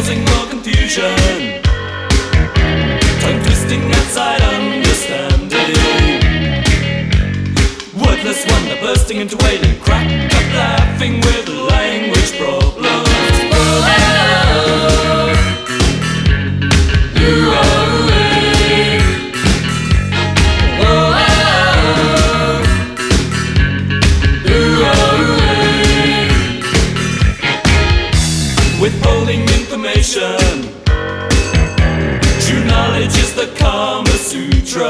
causing more confusion, tongue twisting outside understanding. Wordless wonder bursting into wailing, crack up laughing with language problems. Withholding information, true knowledge is the Kama Sutra.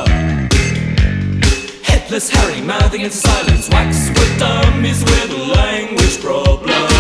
Headless Harry mouthing into silence, wax with dummies with language problems.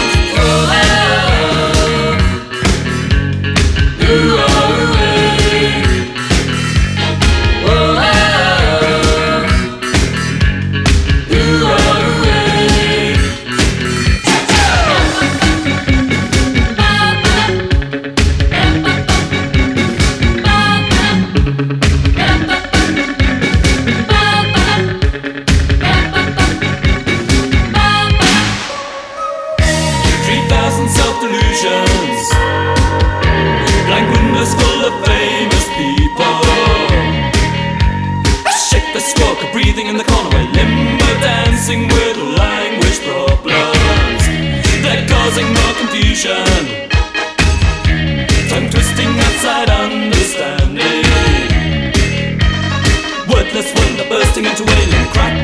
Self-delusions, blank windows full of famous people. Shake the squawk of breathing in the corner where limbo dancing with language problems. They're causing more confusion, tongue twisting outside understanding. Wordless wonder bursting into wailing, crack